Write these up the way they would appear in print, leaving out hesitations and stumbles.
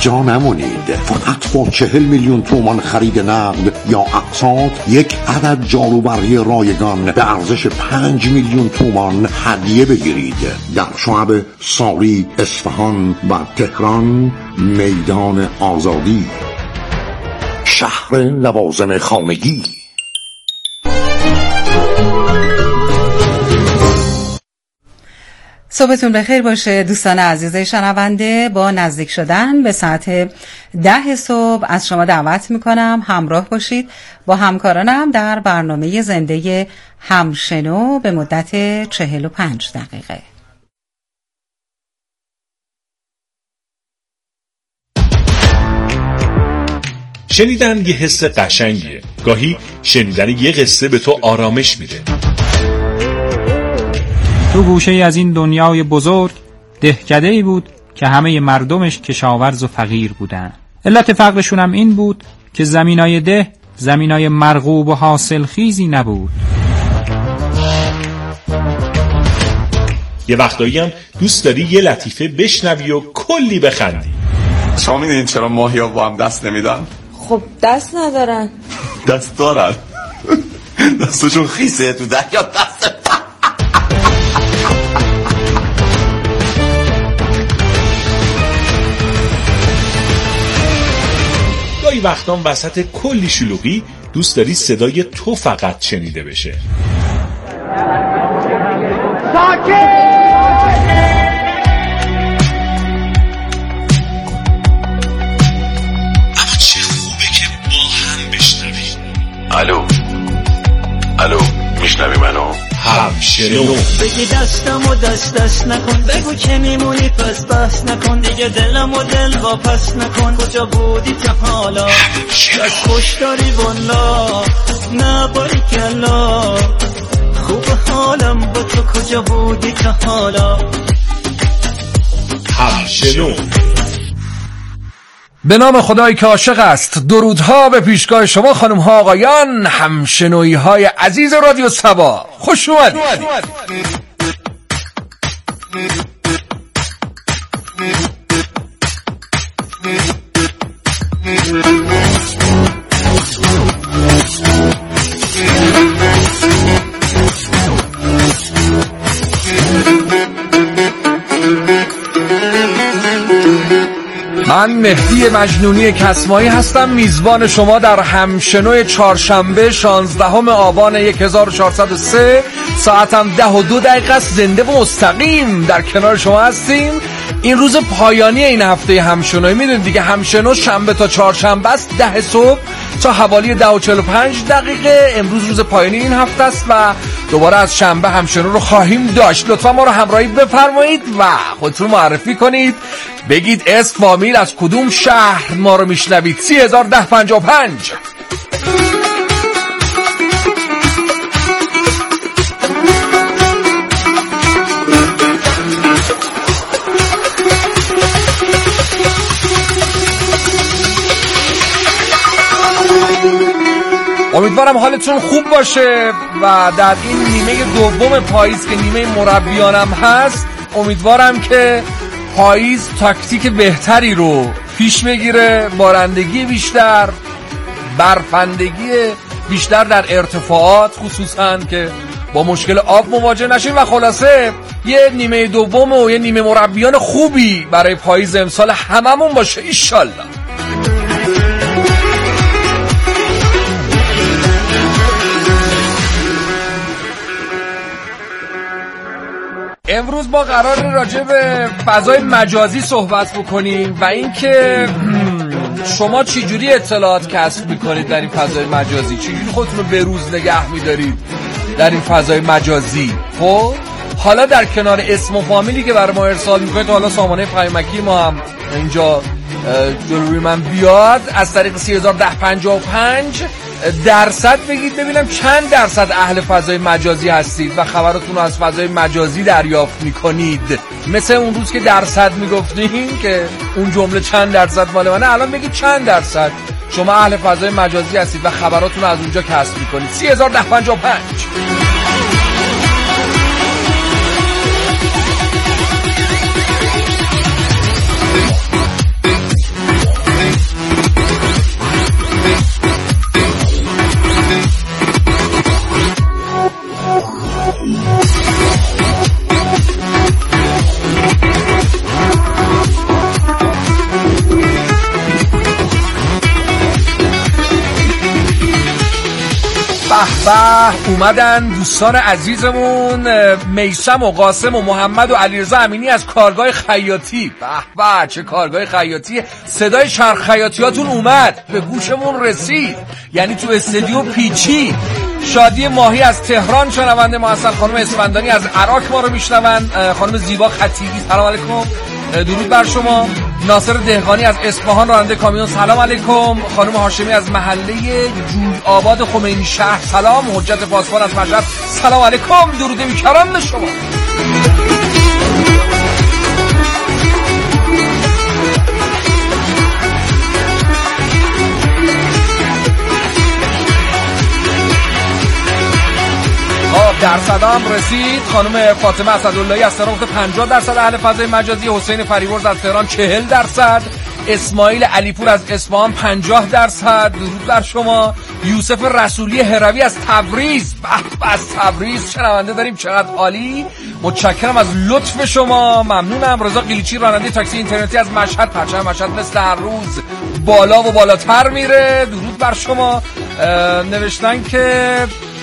جا نمونید. فقط با 40 میلیون تومان خرید نقد یا اقساط یک عدد جاروبرقی رایگان به ارزش 5 میلیون تومان هدیه بگیرید. در شعب ساری، اصفهان و تهران، میدان آزادی، شهر لوازم خانگی. صبحتون بخیر باشه دوستان عزیز شنونده. با نزدیک شدن به ساعت 10 صبح از شما دعوت میکنم همراه باشید با همکارانم در برنامه زنده همشنو به مدت 45 دقیقه. شنیدن یه حس قشنگیه. گاهی شنیدن یه قصه به تو آرامش میده. تو گوشه از این دنیای بزرگ دهکده‌ای بود که همه مردمش کشاورز و فقیر بودن. علت فقرشون هم این بود که زمینای ده زمینای مرغوب و حاصل خیزی نبود. یه وقتایی هم دوست داری یه لطیفه بشنوی و کلی بخندی. شما میدونین چرا ماهیا با هم دست نمیدن؟ خب دست ندارن. دست دارن. دستشون خیسه تو دریا دست. گاهی وقتام وسط کلی شلوغی دوست داری صدای تو فقط شنیده بشه. الو میشنوی منو؟ همشنو. بگی دستمو دست نکن، بگو که میمونی پس بس نکن، دیگه دلمو دل واپس نکن. کجا بودی تا حالا؟ از خوش داری والا، نه باریکلا، خوب حالم با تو. کجا بودی تا حالا؟ همشنو. به نام خدایی که عاشق است، درودها به پیشگاه شما خانم ها آقایان، همشنوی های عزیز رادیو سبا، خوش اومدید. من مهدی مجنونی کسمایی هستم، میزبان شما در همشنوی چهارشنبه 16 آبان 1403. ساعتم 10:02 است. زنده و مستقیم در کنار شما هستیم. این روز پایانی این هفته همشنوی. میدونید دیگه همشنو شنبه تا چهارشنبه است، 10 صبح تا حوالی 10:45. امروز روز پایانی این هفته است و دوباره از شنبه همشنو رو خواهیم داشت. لطفا ما رو همراهی بفرمایید و خودتون معرفی کنید. بگید اسم، فامیل، از کدوم شهر ما رو میشنوید. 301055. امیدوارم حالتون خوب باشه و در این نیمه دوم پاییز که نیمه مربیانم هست، امیدوارم که پاییز تاکتیک بهتری رو پیش بگیره، بارندگی بیشتر، برفندگی بیشتر در ارتفاعات خصوصا، که با مشکل آب مواجه نشیم و خلاصه یه نیمه دوم و یه نیمه مربیان خوبی برای پاییز امسال هممون باشه ایشالله. امروز ما قرار راجع به فضای مجازی صحبت بکنیم و اینکه شما چجوری اطلاعات کسب میکنید در این فضای مجازی، چجوری خودتون رو به روز نگه میدارید در این فضای مجازی. خب حالا در کنار اسم و فامیلی که برای ما ارسال میکنید، حالا سامانه پیامکی ما هم اینجا جلوی من بیاد از طریق 301055 درصد بگید ببینم چند درصد اهل فضای مجازی هستید و خبراتون رو از فضای مجازی دریافت میکنید. مثل اون روز که درصد میگفتیم که اون جمله چند درصد مال منه، الان بگید چند درصد شما اهل فضای مجازی هستید و خبراتون رو از اونجا کسب میکنید. 301055. به اومدن دوستان عزیزمون میثم و قاسم و محمد و علیرضا امینی از کارگاه خیاطی. به چه کارگاه خیاطی، صدای چرخ خیاطیاتون اومد به گوشمون رسید، یعنی تو استودیو پیچی. شادی ماهی از تهران شنونده ما هستن، خانم اسفندانی از عراق ما رو میشنون، خانم زیبا خطیبی سلام علیکم درود بر شما، ناصر دهقانی از اصفهان راننده کامیون سلام علیکم، خانم هاشمی از محله جوی آباد خمینی شهر سلام، حجت پاسبان از مشهد سلام علیکم درود بیکران به شما. درصدام رسید. خانم فاطمه اسداللهی از تهران 50% اهل فضای مجازی، حسین فریورز از تهران 40%، اسماعیل علیپور از اصفهان 50%. درود بر شما. یوسف رسولی هروی از تبریز، از تبریز شنونده داریم، چقدر عالی، متشکرم از لطف شما، ممنونم. رضا قلیچی راننده تاکسی اینترنتی از مشهد، پرچم مشهد مثل هر روز بالا و بالاتر میره، درود بر شما. نوشتن که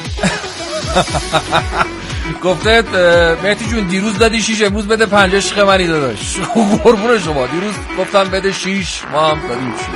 گفته مهدی جون دیروز دادی 6 امروز بده 5 عشق منی داداش. قربون شما، دیروز گفتن بده 6 ما هم دادیم 6.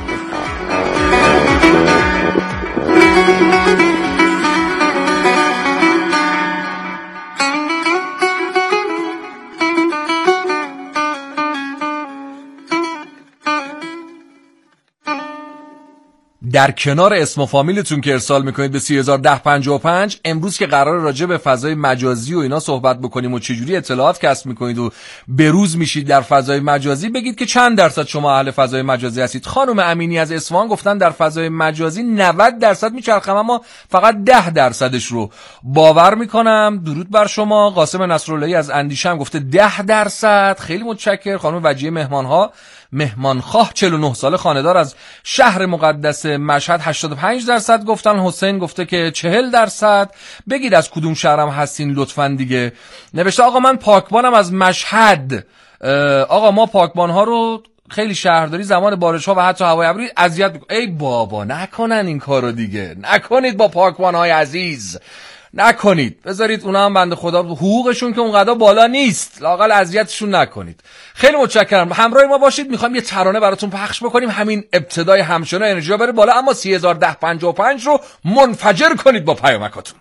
در کنار اسم و فامیلتون که ارسال میکنید به 301055 امروز که قرار راجع به فضای مجازی و اینا صحبت بکنیم و چجوری اطلاعات کسب میکنید و بروز میشید در فضای مجازی، بگید که چند درصد شما اهل فضای مجازی هستید. خانم امینی از اصفهان گفتن در فضای مجازی 90% میچرخم اما فقط 10% رو باور میکنم. درود بر شما. قاسم نصراللهی از اندیشه هم گفته 10%. خیلی متشکر. خانم وجیه مهمانخواه 49 ساله خانه‌دار از شهر مقدس مشهد 85% گفتن. حسین گفته که 40%. بگید از کدوم شهرم هستین لطفاً دیگه. نوشته آقا من پاکبانم از مشهد. آقا ما پاکبان ها رو خیلی شهرداری زمان بارش ها و حتی هوای ابری اذیت میکنه. ای بابا نکنن این کارو دیگه، نکنید با پاکبان های عزیز، نکنید، بذارید اونا هم بنده خدا حقوقشون که اونقدر بالا نیست، لااقل اذیتشون نکنید. خیلی متشکرم، همراه ما باشید. میخوایم یه ترانه براتون پخش بکنیم، همین ابتدای همچنان انرژی بره بالا، اما 301055 رو منفجر کنید با پیامکاتون.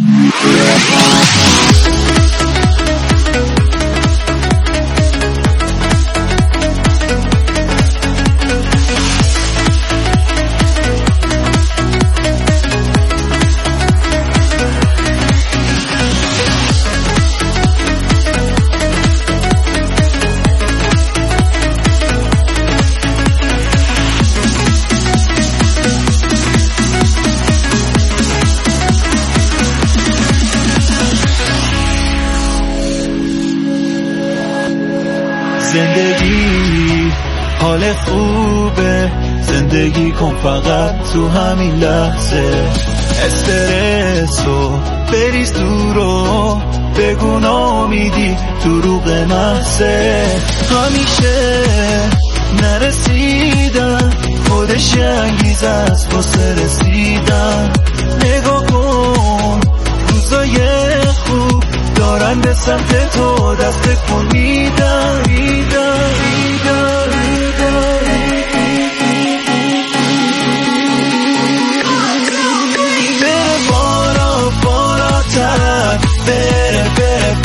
زندگی حال خوبه، زندگی کن فقط تو همین لحظه، استرسو بریز دورو، بگو نامیدی دروغ محضه، همیشه نرسیدن خودش انگیز است واسه رسیدن، نگاه کن روزای خوب دارن به سمت تو دست کن میدن بره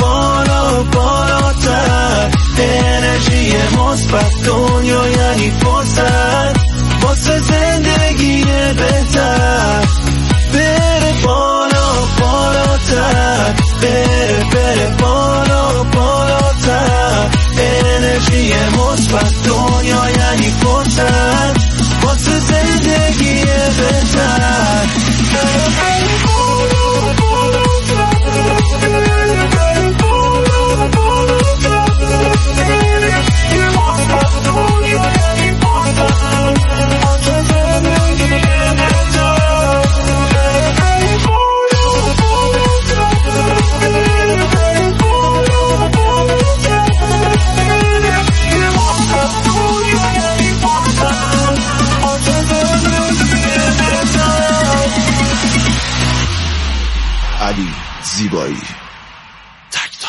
بالاتر انرژی مثبت دنیا یعنی فرصت واسه زندگی بهتر، بره بالاتر بره بالاتر انرژی زیبایی. تکتا.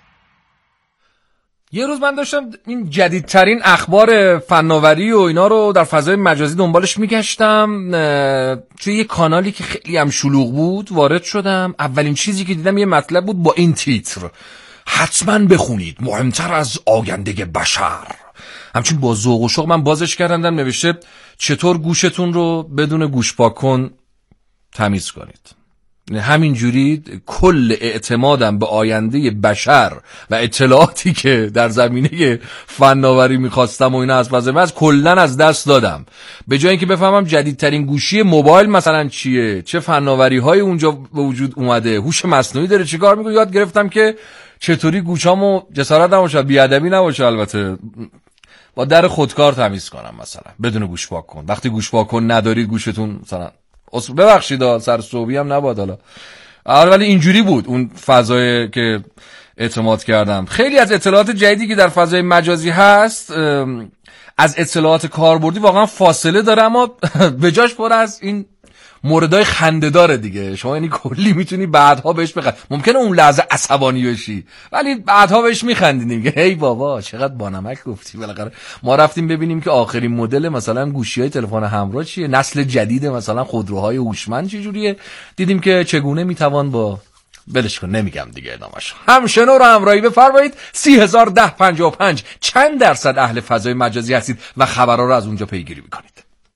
یه روز من داشتم این جدیدترین اخبار فناوری و اینا رو در فضای مجازی دنبالش میگشتم. توی یه کانالی که خیلی هم شلوغ بود وارد شدم. اولین چیزی که دیدم یه مطلب بود با این تیتر: حتما بخونید، مهمتر از آینده بشر. همچنین با ذوق و شوق من بازش کردم. نوشته چطور گوشتون رو بدون گوش پاکن تمیز کنید. همینجوری کل اعتمادم به آینده بشر و اطلاعاتی که در زمینه فناوری میخواستم و اینا از فضای کلن از دست دادم. به جای اینکه بفهمم جدیدترین گوشی موبایل مثلا چیه، چه فناوری های اونجا به وجود اومده، هوش مصنوعی داره چه کار میکنه، یاد گرفتم که چطوری گوشامو جسارت نباشه، بیادبی نباشه، البته با در خودکار تمیز کنم مثلا بدون گوش پاک کن. وقتی گوش پاک کن ندارید گوشتون مثلا ببخشید سرسوبی هم نباد حالا، ولی اینجوری بود اون فضایی که اعتماد کردم. خیلی از اطلاعات جدیدی که در فضای مجازی هست از اطلاعات کاربردی واقعا فاصله داره، اما به جاش پر از این موردای خنده‌داره دیگه. شما یعنی کلی میتونی بعدها بهش بخند. ممکنه اون لحظه عصبانی بشی ولی بعدها بهش میخندی دیگه. هی بابا چقدر بانمک گفتی. بالاخره ما رفتیم ببینیم که آخرین مدل مثلا گوشی‌های تلفن همراه چیه، نسل جدید مثلا خودروهای هوشمند چجوریه، دیدیم که چگونه میتوان با بلش کن، نمیگم دیگه ادامه‌اش. همشنو رو همراهی بفرمایید. 301055 چند درصد اهل فضای مجازی هستید و خبرها رو از اونجا پیگیری میکنید؟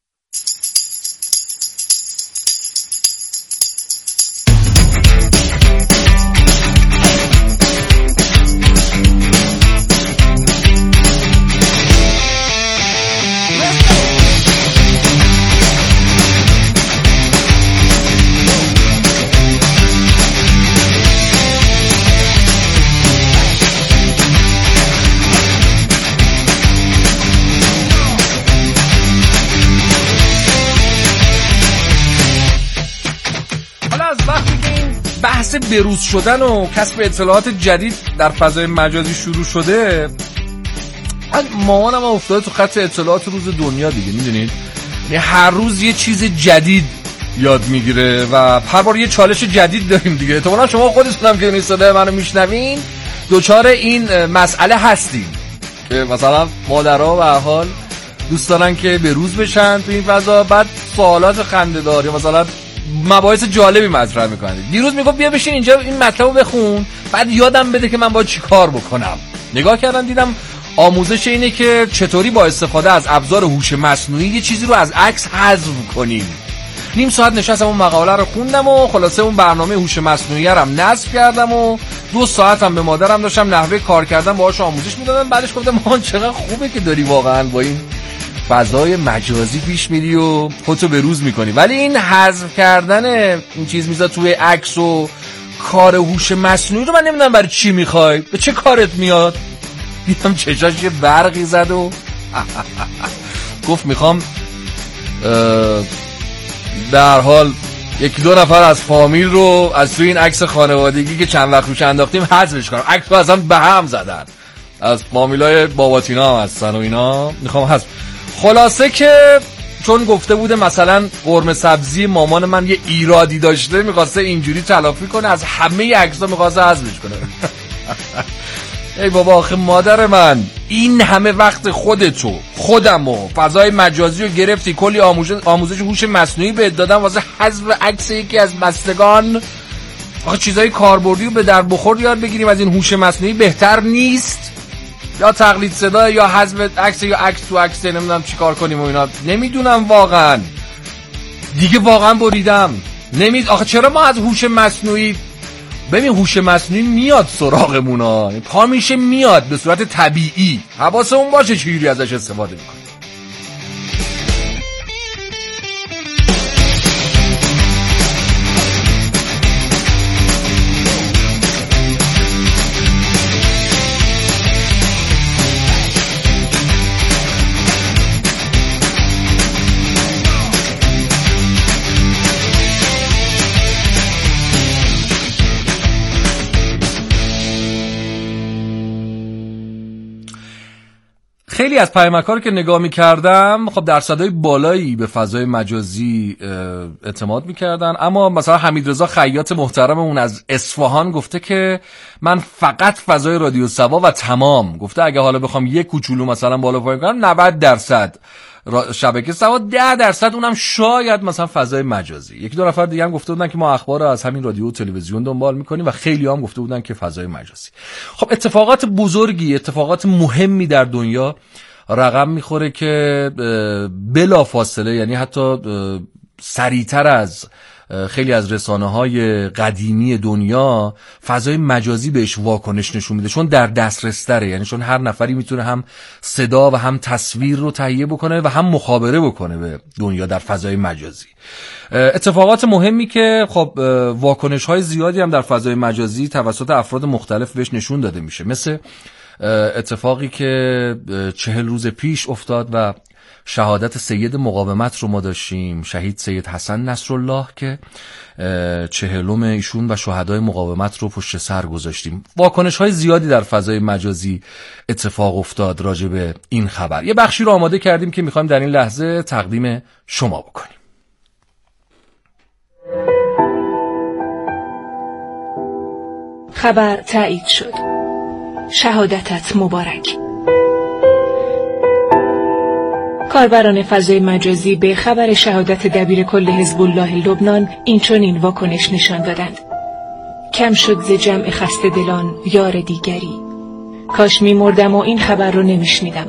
بروز شدن و کسب اطلاعات جدید در فضای مجازی شروع شده، مامانم افتاده تو خط اطلاعات روز دنیا دیگه، میدونید یعنی هر روز یه چیز جدید یاد میگیره و هر بار یه چالش جدید داریم دیگه. احتمالاً شما خودتونم که این صدای منو میشنوین دوچار این مسئله هستین که مثلا مادرها به هر حال دوست دارن که بروز بشن تو این فضا، بعد سوالات خنده‌دار یا مثلا مباحث جالبی مطرح میکنه. دیروز میگفت بیا بشین اینجا این مطلبو بخون، بعد یادم بده که من باید چی کار بکنم. نگاه کردم دیدم آموزش اینه که چطوری با استفاده از ابزار هوش مصنوعی یه چیزی رو از عکس حذف کنیم. نیم ساعت نشستم اون مقاله رو خوندم و خلاصه اون برنامه هوش مصنوعی رو هم نصب کردم و 2 ساعتم به مادرم داشتم نحوه کار کردن باهاش آموزش میدادم. بعدش گفتم مامان چقدر خوبه که داری واقعا با این فضای مجازی پیش میری و خودتو به روز میکنی. ولی این حذف کردن این چیز میذاره توی عکس و کار هوش مصنوعی رو من نمیدونم برای چی میخوای، به چه کارت میاد. دیدم چشاش یه برقی زد و گفت میخوام در حال 1-2 نفر از فامیل رو از توی این عکس خانوادگی که چند وقت روش انداختیم حذفش کنم. عکس رو اصلا به هم زدن، از فامیلای باباتینا هم هستن و اینا، میخوام حذف. خلاصه که چون گفته بوده مثلا قرمه سبزی مامان من یه ایرادی داشته، میخواسته اینجوری تلافی کنه، از همه عکس‌ها میخواسته حذفش کنه. ای بابا آخه مادر من این همه وقت خودتو خودمو فضای مجازی رو گرفتی، کلی آموزش هوش مصنوعی بهت دادم واسه حذف عکس یکی از بستگان. آخه چیزای کاربردی رو به در بخور یاد بگیریم از این هوش مصنوعی بهتر نیست؟ یا تقلید صدا یا حذف عکس یا عکس تو عکس، نمیدونم چیکار کنیم و اینا. نمیدونم واقعا دیگه، واقعا بریدم. آخه چرا ما از هوش مصنوعی، ببین هوش مصنوعی میاد سراغمونا، پا میشه میاد به صورت طبیعی، حواسمون باشه چجوری ازش استفاده میکنیم. خیلی از پیامک‌ها رو که نگاه می‌کردم خب درصدهای بالایی به فضای مجازی اعتماد می‌کردن، اما مثلا حمیدرضا خیاط محترممون از اصفهان گفته که من فقط فضای رادیو سوا و تمام. گفته اگه حالا بخوام یک کوچولو مثلا بالا پایین کنم 90% شبکه سوا، 10% اونم شاید مثلا فضای مجازی. یکی دو نفر دیگه هم گفته بودن که ما اخبار رو از همین رادیو و تلویزیون دنبال میکنیم و خیلی هم گفته بودن که فضای مجازی. خب اتفاقات بزرگی، اتفاقات مهمی در دنیا رقم میخوره که بلا فاصله، یعنی حتی سریعتر از خیلی از رسانه‌های قدیمی دنیا، فضای مجازی بهش واکنش نشون میده، چون در دسترس تره. یعنی چون هر نفری میتونه هم صدا و هم تصویر رو تهیه بکنه و هم مخابره بکنه به دنیا در فضای مجازی. اتفاقات مهمی که خب واکنش‌های زیادی هم در فضای مجازی توسط افراد مختلف بهش نشون داده میشه، مثل اتفاقی که 40 روز پیش افتاد و شهادت سید مقاومت رو ما داشتیم، شهید سید حسن نصرالله که 40م ایشون و شهدای مقاومت رو پشت سر گذاشتیم. واکنش‌های زیادی در فضای مجازی اتفاق افتاد راجع به این خبر. یه بخشی رو آماده کردیم که می‌خوایم در این لحظه تقدیم شما بکنیم. خبر تایید شد. شهادتت مبارک. کاربران فضای مجازی به خبر شهادت دبیر کل حزب الله لبنان این چنین واکنش نشان دادند: کم شد ز جمع خسته دلان یار دیگری، کاش می مردم و این خبر رو نمیشنیدم.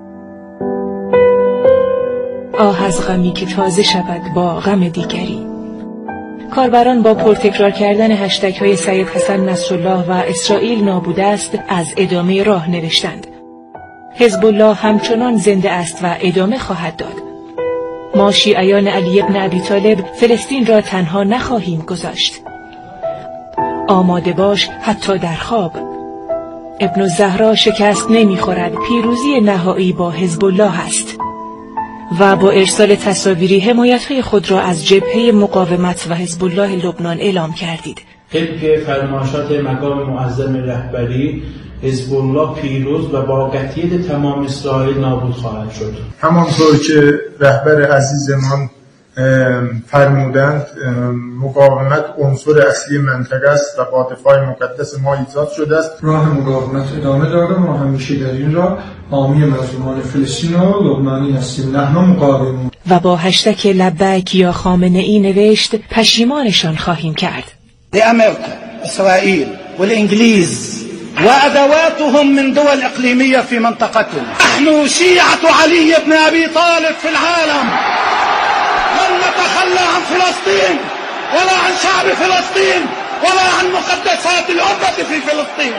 آه از غمی که تازه شود با غم دیگری. کاربران با پرتکرار کردن هشتگ های سید حسن نصرالله و اسرائیل نابود است از ادامه راه نوشتند: حزب الله همچنان زنده است و ادامه خواهد داد. ما شیعیان علی ابن ابی طالب فلسطین را تنها نخواهیم گذاشت. آماده باش حتی در خواب. ابن الزهرا شکست نمیخورد، پیروزی نهایی با حزب الله است. و با ارسال تصاویری حمایت‌های خود را از جبهه مقاومت و حزب الله لبنان اعلام کردید. طبق فرمایشات مقام معظم رهبری، حزب الله پیروز و با قطعیت تمام اسرائیل نابود خواهد شد. همانطور که رهبر عزیزمان فرمودند، مقاومت عنصر اصلی منطقه است و با دفاع مقدس ما ایجاد شده است. راه مقاومت ادامه داره. ما همیشه در این راه حامی مظلومان فلسطین و لبنانی هستیم. نحن مقاومون. و با هشتگ لبیک یا خامنه ای نوشت: پشیمانشان خواهیم کرد. لأمريكا إسرائيل والإنجليز وأدواتهم من دول إقليمية في منطقتنا. نحن شيعة علي بن أبي طالب في العالم. لن نتخلى عن فلسطين ولا عن شعب فلسطين ولا عن مقدسات الأمة في فلسطين.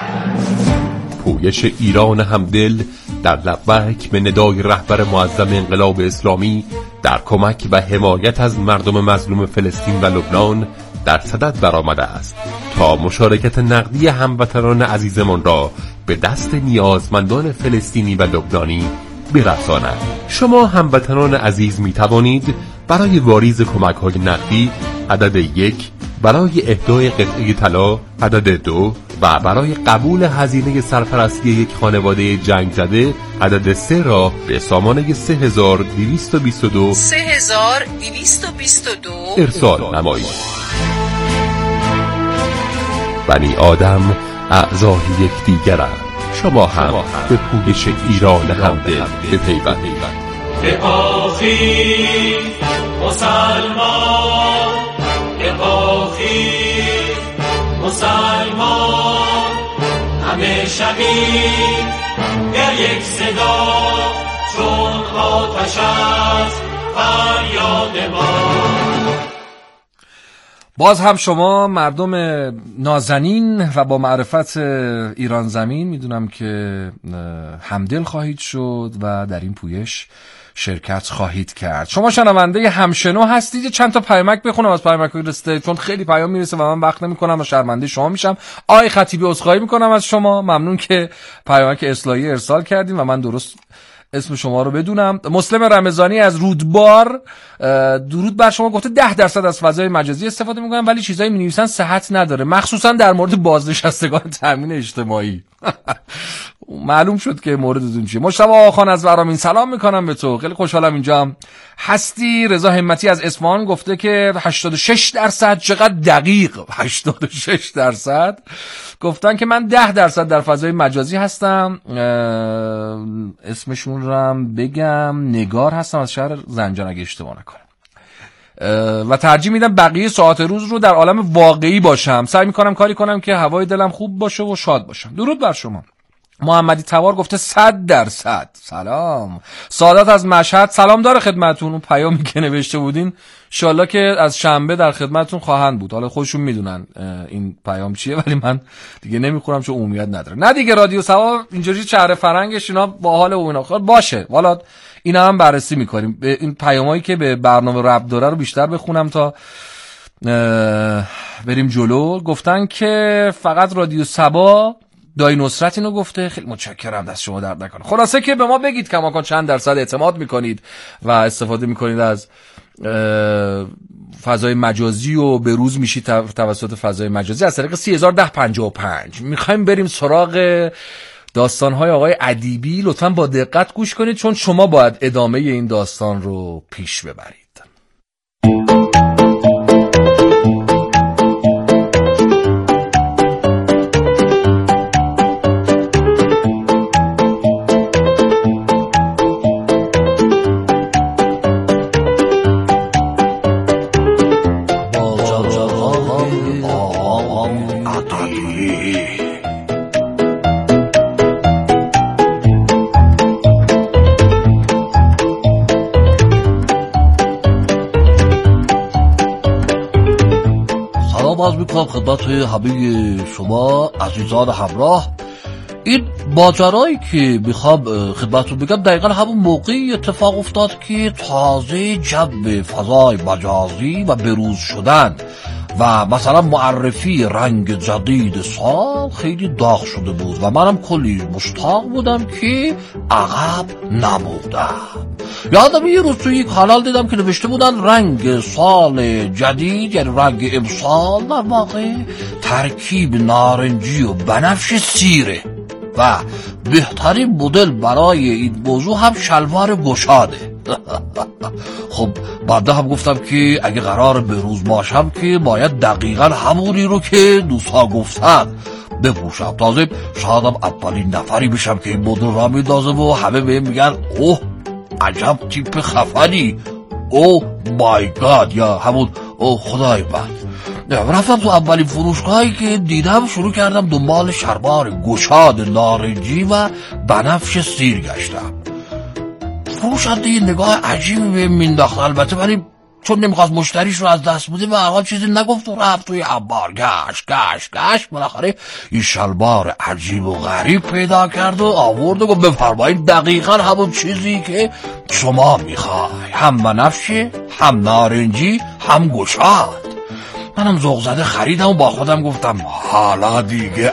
پویش ایران همدل در لبیک به ندای رهبر معظم انقلاب اسلامی در کمک و حمایت از مردم مظلوم فلسطین و لبنان در صدد برآمده است تا مشارکت نقدی هموطنان عزیزمان را به دست نیازمندان فلسطینی و لبنانی برساند. شما هموطنان عزیز می توانید برای واریز کمک‌های نقدی عدد 1، برای اهدای قطعه طلا عدد 2 و برای قبول هزینه سرپرستی یک خانواده جنگ زده عدد 3 را به سامانه 3222 ارسال نمایید. بنی آدم اعضای یکدیگرند. شما هم به پویش ایران همدل بپیوندید. به آخی مسلمان، به آخی مسلمان، همه شبیه در یک صدا چون آتش است فریاد ما. باز هم شما مردم نازنین و با معرفت ایران زمین میدونم که همدل خواهید شد و در این پویش شرکت خواهید کرد. شما شنونده همشنو هستید. چند تا پیامک بخونم از پیامک‌های رسیده، چون خیلی پیام میرسه و من وقت نمی‌کنم و شرمنده شما میشم. آقای خطیبی عذرخواهی می‌کنم از شما، ممنون که پیامک اصلاحی ارسال کردین و من درست اسم شما رو بدونم. مسلم رمضانی از رودبار درود بر شما، گفته 10% از فضای مجازی استفاده میکنن ولی چیزایی مینویسن صحت نداره، مخصوصا در مورد بازنشستگان تامین اجتماعی. معلوم شد که موردتون چیه. مجتبی آقاخان از ورامین سلام میکنم به تو، خیلی خوشحالم اینجا هستی. رضا همتی از اصفهان گفته که 86% چقدر دقیق، 86% گفتن که من 10% در فضای مجازی هستم. اسمشون رو هم بگم، نگار هستم از شهر زنجان اگه اشتباه نکنم، و ترجیح میدم بقیه ساعت روز رو در عالم واقعی باشم. سعی میکنم کاری کنم که هوای دلم خوب باشه و شاد باشم. درود بر شما. محمدی توار گفته 100%. سلام. سعادت از مشهد سلام داره خدمتون. اون پیامی که نوشته بودین انشالله که از شنبه در خدمتون خواهند بود. حالا خودشون میدونن این پیام چیه، ولی من دیگه نمیخورم چون عمومیت نداره. نه دیگه رادیو سوا اینجوری چهره فرنگش اینا با حال و اینا باشه. والا اینا هم بررسی میکنیم. این پیامایی که به برنامه ربط داره رو بیشتر بخونم تا بریم جلو. گفتن که فقط رادیو سبا دای نصرت اینو گفته. خیلی متشکرم، دست شما درد نکنه. خلاصه که به ما بگید کماکان چند درصد اعتماد میکنید و استفاده میکنید از فضای مجازی و به روز میشید توسط فضای مجازی از طریق 301055. میخوایم بریم سراغ داستانهای آقای ادیبی. لطفاً با دقت گوش کنید چون شما باید ادامه این داستان رو پیش ببرید. باز میکنم خدمت همه شما عزیزان همراه. این ماجرایی که میخوام خدمتتون بگم دقیقا همون موقعی اتفاق افتاد که تازه جنب فضای مجازی و بروز شدن و مثلا معرفی رنگ جدید سال خیلی داغ شده بود و منم کلی مشتاق بودم که عقب نموندم. یادم یه روز توی یک کانال دیدم که نوشته بودن رنگ سال جدید، یعنی رنگ امسال در واقع ترکیب نارنجی و بنفش سیره و بهترین مدل برای این موضوع هم شلوار گشاده. خب بعد هم گفتم که اگه قرار به روز باشم که باید دقیقا همونی رو که دوستها گفتن بپوشم. تازه شایدم اولین نفری بشم که این مدل را میدازه و همه بهم میگن اوه عجب تیپ خفنی، اوه مای گاد، یا همون اوه خدای من. رفتم تو اولین فروشگاهی که دیدم شروع کردم دنبال شلوار گشاد نارنجی و بنفش سیر گشتم. فروشنده یه نگاه عجیبی بهم مینداخت، البته ولی چون نمیخواست مشتریش رو از دست بده به هر چیزی نگفت و رفت توی انبار گشت بالاخره این شلوار عجیب و غریب پیدا کرد و آورد و گفت بفرمایید دقیقا همون چیزی که شما میخوای، هم بنفشه، هم نارنجی، هم گشاد. منم ذوق زده خریدم و با خودم گفتم حالا دیگه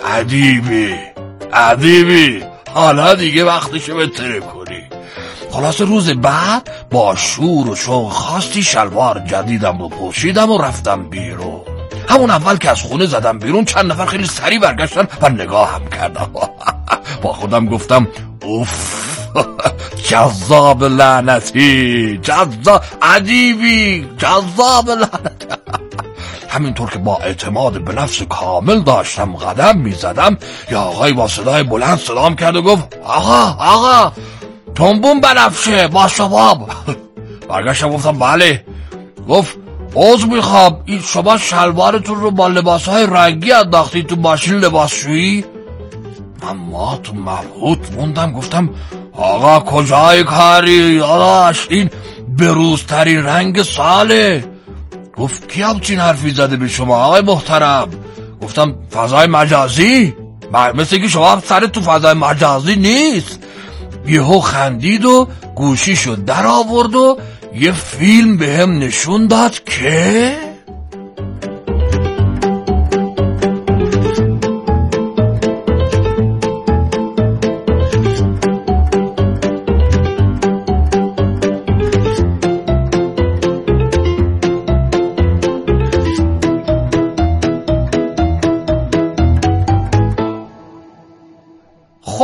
ادیبی حالا دیگه وقتشه بتره کنی. خلاص روز بعد با شور و شوق خاصی شلوار جدیدم رو پوشیدم و رفتم بیرون. همون اول که از خونه زدم بیرون چند نفر خیلی سریع برگشتن و نگاه هم کردم. با خودم گفتم اوف جذاب لعنتی، جذاب ادیبی، جذاب لعنتی. همینطور که با اعتماد به نفس کامل داشتم قدم میزدم یا آقای با صدای بلند صدام کرد و گفت آقا تنبون بنفشه با شباب. برگشتم گفتم بله. گفت عذر میخوام این شما شلوارتون رو با لباسهای رنگی انداختی تو ماشین لباسشویی؟ من تو مبهوت موندم. گفتم آقا کجای کاری داداش، این بروزترین رنگ ساله. گفت کی همچین حرفی زده به شما آقای محترم؟ گفتم فضای مجازی؟ مثل که شما سرت تو فضای مجازی نیست. یهو خندید و گوشیشو در آورد و یه فیلم به هم نشون داد که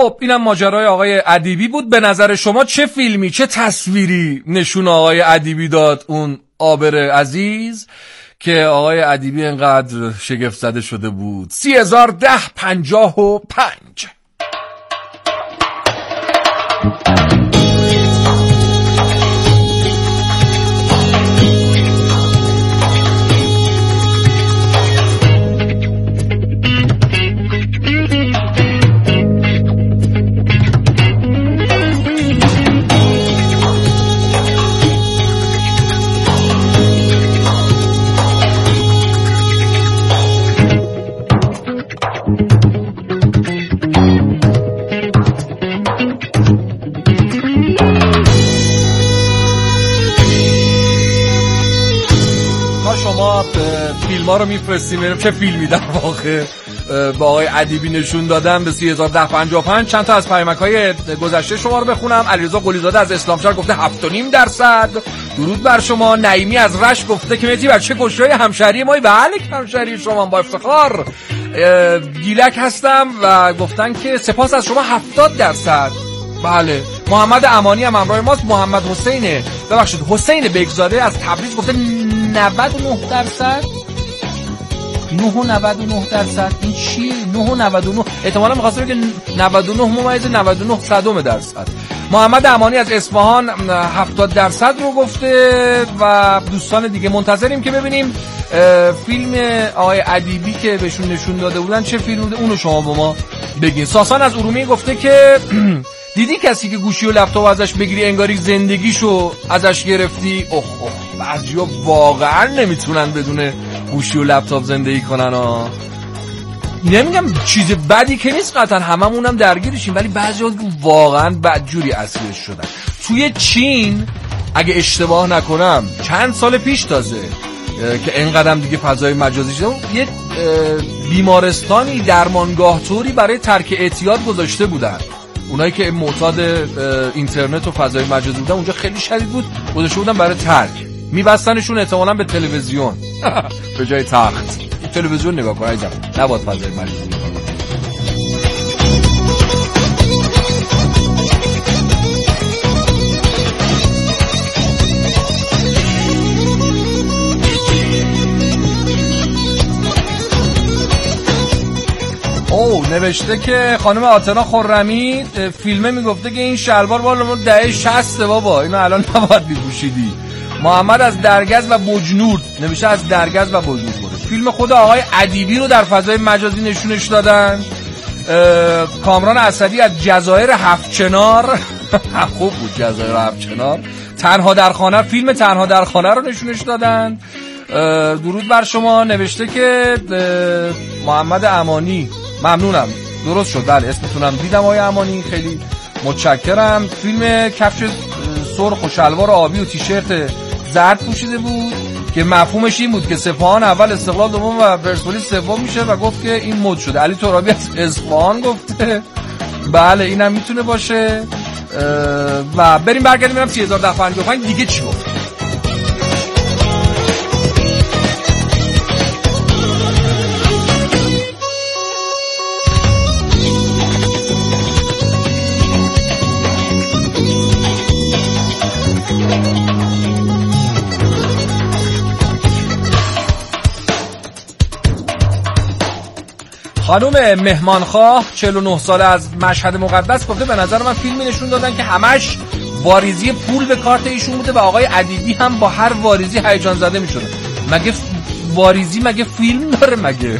خب اینم ماجرای آقای ادیبی بود. به نظر شما چه فیلمی چه تصویری نشون آقای ادیبی داد اون عابر عزیز که آقای ادیبی انقدر شگفت زده شده بود؟ 301055. فیلم ها رو میفرستیم ببینیم چه فیلمی در واقع با آقای ادیبی نشون دادن. به 301055 چند تا از پیامک های گذشته شما رو بخونم. علیرضا قلیزاده از اسلامشهر گفته 7.5%. درود بر شما. نعیمی از رشت گفته که مهدی بچه کشیای همشهری ما. بله همشهری شما با افتخار. گیلک هستم و گفتن که سپاس از شما 70%. بله. محمد امانی هم همراه ماست. محمد حسین بگزاده از تبریز گفته 99%. 9.99%. این چیه؟ 9.99. احتمالا می‌خواسته بگه 99.99%. محمد امانی از اصفهان 70% رو گفته و دوستان دیگه. منتظریم که ببینیم فیلم آقای ادیبی که بهشون نشون داده بودن چه فیلم بوده، اونو شما با ما بگین. ساسان از ارومیه گفته که دیدی کسی که گوشی و لپتاپ ازش بگیری انگاری زندگیشو ازش گرفتی. بعضیا واقعا نمیتونن بدون گوشی و لپتاپ زندگی کنن ها. نمیگم چیز بدی که نیست، قطعا هممونم درگیرشیم، ولی بعضیا واقعا بدجوری اسیرش شدن. توی چین اگه اشتباه نکنم چند سال پیش تازه که اینقدرم دیگه فضای مجازی شده، یه بیمارستانی درمانگاه طوری برای ترک اعتیاد گذاشته بودن. اونایی که معتاد اینترنت و فضای مجازی بودن اونجا خیلی شدید بود، گذاشته بودن برای ترک. میبستنشون احتمالاً به تلویزیون به جای تخت. تلویزیون نگاه کن عزیزم، نباید فضای مجازی نگاه کن. نوشته که خانم آتنا خرمی فیلمه میگفته که این شلوار بالا دهه 60 بابا، اینو الان نباید میپوشیدی. محمد از درگز و بجنورد نوشته از درگز و بجنورد بوده. فیلم خود آقای ادیبی رو در فضای مجازی نشونش دادن. کامران اسدی از جزایر هفت‌چنار خوب بود جزایر هفت‌چنار. تنها در خانه، فیلم تنها در خانه رو نشونش دادن. درود بر شما. نوشته که محمد امانی، ممنونم درست شد، بله اسمتونم دیدم آقای امانی، خیلی متشکرم. فیلم کفش سرخ و شلوار آبی و تیشرت زرد پوشیده بود که مفهومش این بود که سپاهان اول، استقلال دوم و پرسپولیس سوم میشه و گفت که این مد شده. علی ترابی از اصفهان گفته بله اینم میتونه باشه. و بریم برگردیم ببینم 301055 دیگه چی گفت. خانم مهمانخواه 49 ساله از مشهد مقدس گفته به نظر من فیلمی نشون دادن که همش واریزی پول به کارت ایشون بوده و آقای ادیبی هم با هر واریزی هیجان زده میشده. مگه واریزی مگه فیلم داره مگه؟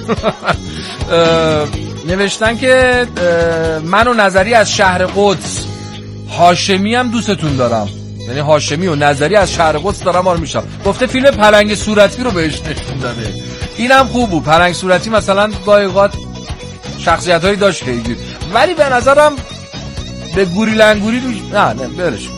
نوشتن که من و نظری از شهر قدس، هاشمی هم دوستتون دارم، یعنی هاشمی و نظری از شهر قدس دارم آر میشم. گفته فیلم پلنگ صورتی رو بهش نشون داده، اینم خوب بود. پلنگ صورتی مثلا گاهی اوقات شخصیتایی داشت که اینجوری، ولی به نظرم به گوریلنگوری روش نه برش